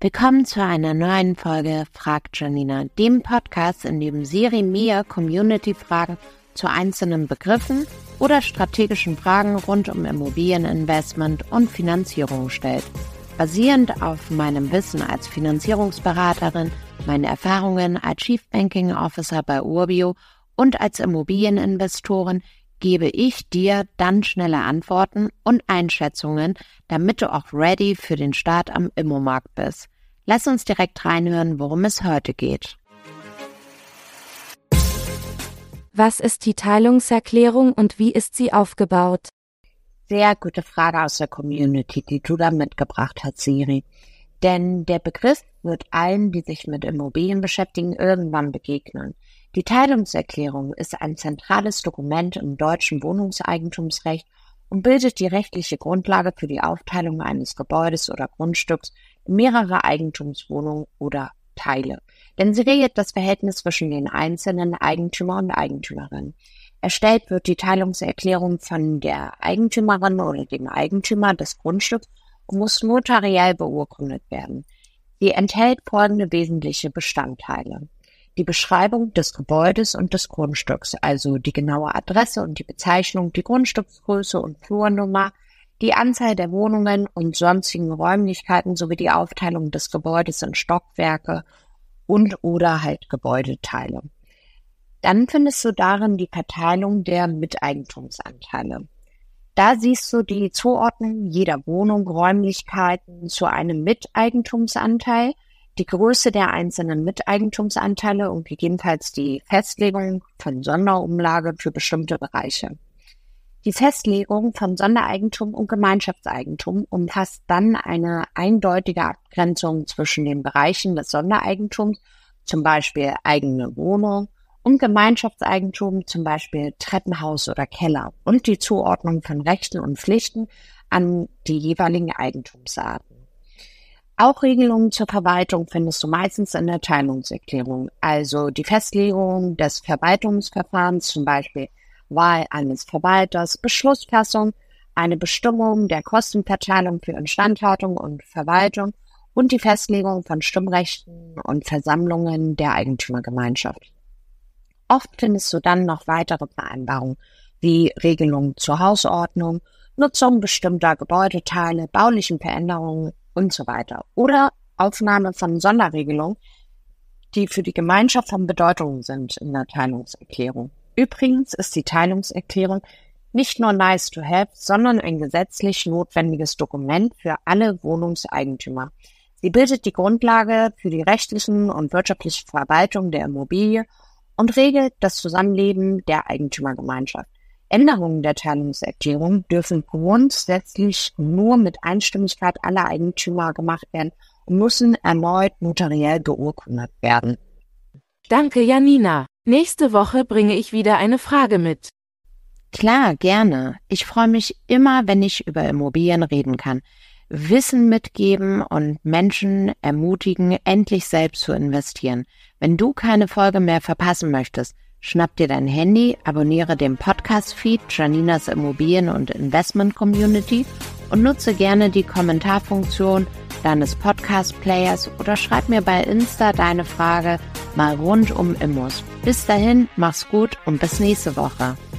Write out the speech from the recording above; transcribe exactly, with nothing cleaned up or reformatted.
Willkommen zu einer neuen Folge Fragt Janina, dem Podcast, in dem Siri mir Community-Fragen zu einzelnen Begriffen oder strategischen Fragen rund um Immobilieninvestment und Finanzierung stellt. Basierend auf meinem Wissen als Finanzierungsberaterin, meinen Erfahrungen als Chief Banking Officer bei Urbio und als Immobilieninvestorin gebe ich dir dann schnelle Antworten und Einschätzungen, damit du auch ready für den Start am Immomarkt bist. Lass uns direkt reinhören, worum es heute geht. Was ist die Teilungserklärung und wie ist sie aufgebaut? Sehr gute Frage aus der Community, die du da mitgebracht hast, Siri. Denn der Begriff wird allen, die sich mit Immobilien beschäftigen, irgendwann begegnen. Die Teilungserklärung ist ein zentrales Dokument im deutschen Wohnungseigentumsrecht und bildet die rechtliche Grundlage für die Aufteilung eines Gebäudes oder Grundstücks in mehrere Eigentumswohnungen oder Teile. Denn sie regelt das Verhältnis zwischen den einzelnen Eigentümer und Eigentümerinnen. Erstellt wird die Teilungserklärung von der Eigentümerin oder dem Eigentümer des Grundstücks und muss notariell beurkundet werden. Sie enthält folgende wesentliche Bestandteile: Die Beschreibung des Gebäudes und des Grundstücks, also die genaue Adresse und die Bezeichnung, die Grundstücksgröße und Flurnummer, die Anzahl der Wohnungen und sonstigen Räumlichkeiten sowie die Aufteilung des Gebäudes in Stockwerke und oder halt Gebäudeteile. Dann findest du darin die Verteilung der Miteigentumsanteile. Da siehst du die Zuordnung jeder Wohnung, Räumlichkeiten zu einem Miteigentumsanteil, die Größe der einzelnen Miteigentumsanteile und gegebenenfalls die Festlegung von Sonderumlage für bestimmte Bereiche. Die Festlegung von Sondereigentum und Gemeinschaftseigentum umfasst dann eine eindeutige Abgrenzung zwischen den Bereichen des Sondereigentums, zum Beispiel eigene Wohnung, und Gemeinschaftseigentum, zum Beispiel Treppenhaus oder Keller, und die Zuordnung von Rechten und Pflichten an die jeweiligen Eigentumsarten. Auch Regelungen zur Verwaltung findest du meistens in der Teilungserklärung, also die Festlegung des Verwaltungsverfahrens, zum Beispiel Wahl eines Verwalters, Beschlussfassung, eine Bestimmung der Kostenverteilung für Instandhaltung und Verwaltung und die Festlegung von Stimmrechten und Versammlungen der Eigentümergemeinschaft. Oft findest du dann noch weitere Vereinbarungen, wie Regelungen zur Hausordnung, Nutzung bestimmter Gebäudeteile, baulichen Veränderungen und so weiter. Oder Aufnahme von Sonderregelungen, die für die Gemeinschaft von Bedeutung sind in der Teilungserklärung. Übrigens ist die Teilungserklärung nicht nur nice to have, sondern ein gesetzlich notwendiges Dokument für alle Wohnungseigentümer. Sie bildet die Grundlage für die rechtlichen und wirtschaftliche Verwaltung der Immobilie und regelt das Zusammenleben der Eigentümergemeinschaft. Änderungen der Teilungserklärung dürfen grundsätzlich nur mit Einstimmigkeit aller Eigentümer gemacht werden und müssen erneut notariell beurkundet werden. Danke, Janina. Nächste Woche bringe ich wieder eine Frage mit. Klar, gerne. Ich freue mich immer, wenn ich über Immobilien reden kann. Wissen mitgeben und Menschen ermutigen, endlich selbst zu investieren. Wenn du keine Folge mehr verpassen möchtest, schnapp dir dein Handy, abonniere den Podcast-Feed Janinas Immobilien- und Investment-Community und nutze gerne die Kommentarfunktion deines Podcast-Players oder schreib mir bei Insta deine Frage mal rund um Immos. Bis dahin, mach's gut und bis nächste Woche.